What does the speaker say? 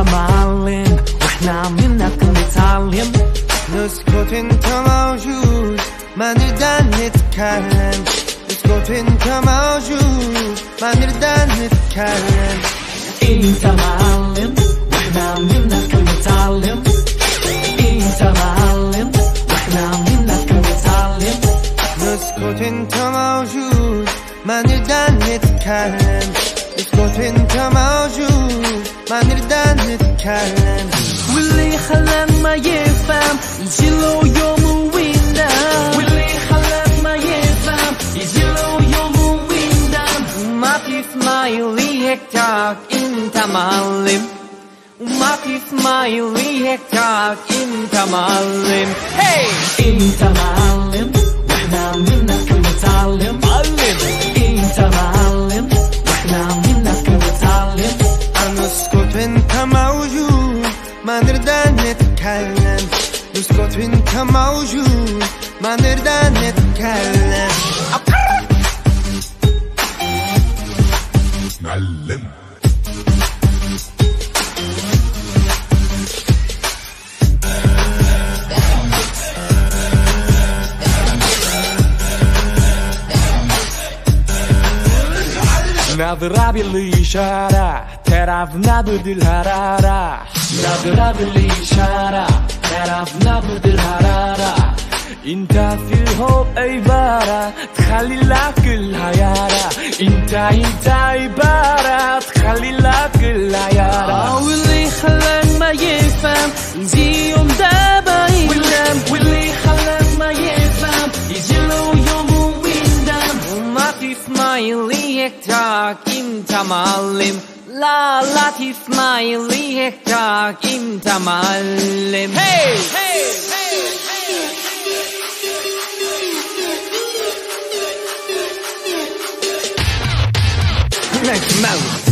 معلم واحنا منك نتعلم. نسكت انت موجود ما نرضى نتكلم. نسكت انت موجود ما نرضى نتكلم. انت معلم واحنا منك نتعلم. انت معلم واحنا منك نتعلم. نسكت انت موجود ما نرضى نتكلم. نسكت انت موجود ما نرضى نتكلم. واللي خلاك ما يفهم يجيله يوم ويندم. واللي خلاك ما يفهم يجيله يوم ويندم. ما تسمع اللي يحكاك انت معلم. وما تسمع اللي يحكاك انت معلم. هي انت معلم واحنا منك نتعلم. معلم انت معلم واحنا منك نتعلم. نسكت انت موجود ما نرضى نتكلم. نسكت انت موجود ما نرضى نتكلم. معلم نظرة بالإشارة تعرف نبض الحرارة. نظرة بالإشارة تعرف نبض الحرارة. انت في الحب عبارة تخلي لك الحيارة. انت عبارة تخلي لك الحيارة. واللي خلاك ما يفهم يجي يوم دابا يندم. واللي خلاك ما يفهم يجيله يوم ويندم. وما تسمع اللي يحكاك انت معلم. لا تسمع اللي يحكاك انت معلم. هي Next mouse.